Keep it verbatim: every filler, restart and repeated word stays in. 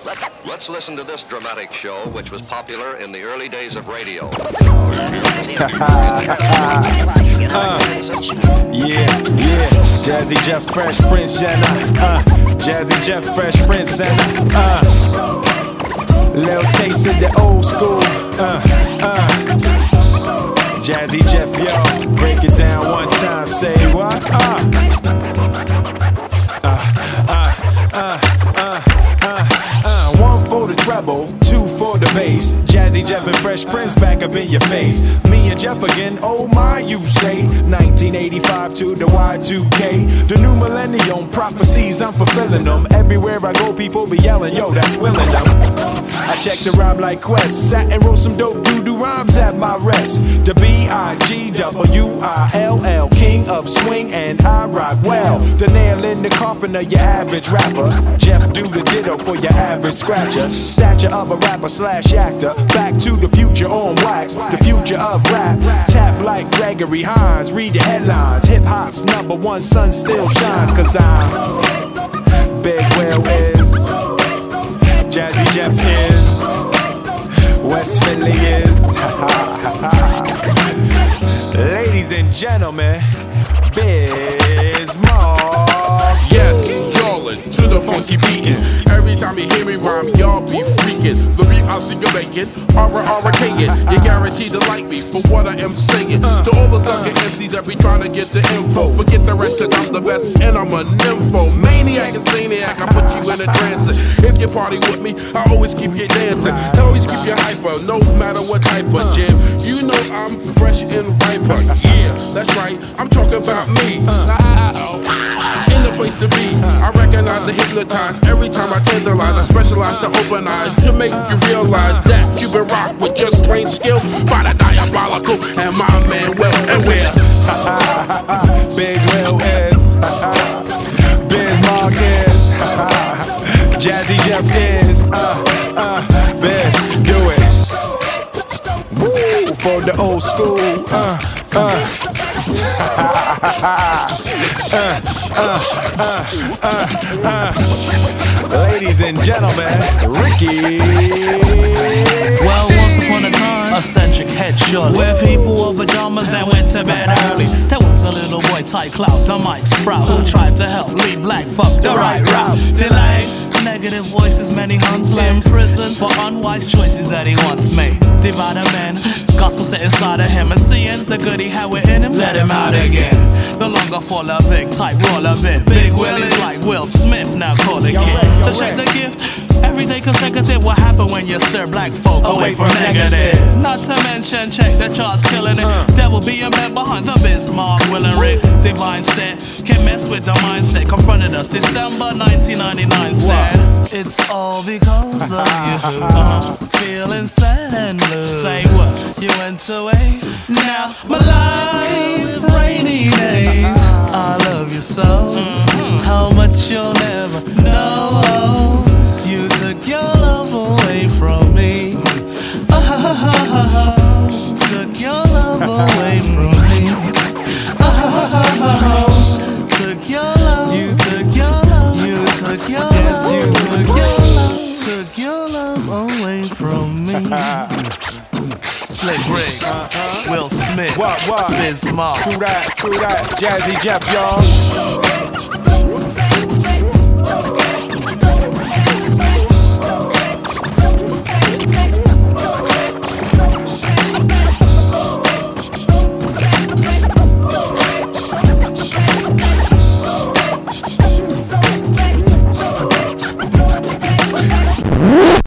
Let's listen to this dramatic show, which was popular in the early days of radio. uh, yeah, yeah. Jazzy Jeff, Fresh Prince, and uh, Jazzy Jeff, Fresh Prince, and uh, little taste of the old school. Uh, uh. Jazzy Jeff, yo, break it down one time. Say what? Uh, uh, uh, uh, uh, uh, uh. One for the treble, two for the bass. Jazzy Jeff and Fresh Prince back up in your face. Me and Jeff again, oh my, you say. nineteen eighty-five to the Y two K. The new millennium prophecies, I'm fulfilling them. Everywhere I go, people be yelling, yo, that's willing them. I check the rhyme like Quest. Sat and wrote some dope doo-doo rhymes at my rest. The B I G W I L L, king of swing, and I rock well. The nail in the coffin of your average rapper. Jeff do the ditto for your average scratcher. Stature of a rapper slash actor. Back to the future on wax. The future of rap. Tap like Gregory Hines. Read the headlines. Hip hop's number one, sun still shine. Cause I'm Big Will is, Jazzy Jeff is, West Philly is. Ladies and gentlemen, Bismarck. Yes, y'allin' to the funky beatin'. Every time you hear me rhyme, y'all be freakin'. The beat I see you making, R-R-K-ing. You guaranteed to like me for what I am saying. To all the sucker M Cs that be trying to get the info, forget the rest cause I'm the best and I'm a nympho. Maniac and Saniac, I put you in a trance. If you party with me, I always keep you dancing. I always keep you hyper, no matter what type of jam. You know I'm fresh and riper. Yeah, that's right, I'm talking about me. In the place to be, I recognize the hypnotize. Every time I tenderize, I specialize to open eyes to make you realize that you've been rocked with just plain skill by the diabolical and my man Will and Will. Big Will is, Bismarck is, Jazzy Jeff is, uh, uh, Biz, do it. Woo, for the old school, uh, uh. uh, uh, uh, uh, uh. Ladies and gentlemen, Ricky. Well, once upon a time, a centric headshot where people wore pajamas and went to bed early. There was a little boy, Ty Clout, the Mike Sprout, who tried to help lead black folk the right route. Delay, negative voices, many huns lay in prison for unwise choices that he once made. Divide a man, gospel set inside of him, and seeing the good he had within him, let him out again. No longer fall a big type, roll a bit. Big Willie's like Will Smith, now call it kid. So check the gift. Everyday consecutive, what happen when you stir black folk away from negative? Not to mention, check the charts killing it. Devil be a man behind the Bismarck, Will and Rick. Divine set, can mess with the mindset. Confronted us December nineteen ninety-nine, said it's all because of you. uh, Feeling sad and blue. Say what? You went away. Now my life, rainy days. I love you so. Mm-hmm. How much you'll never know. You took your love away from me. Oh, took your love away from me. Oh, took your love. You took your love. You took your yes, love. You took your love. Took your love away from me. Slick Rick, uh-huh. Will Smith, what, what? Bismarck. True that, true that. Jazzy Jeff, y'all.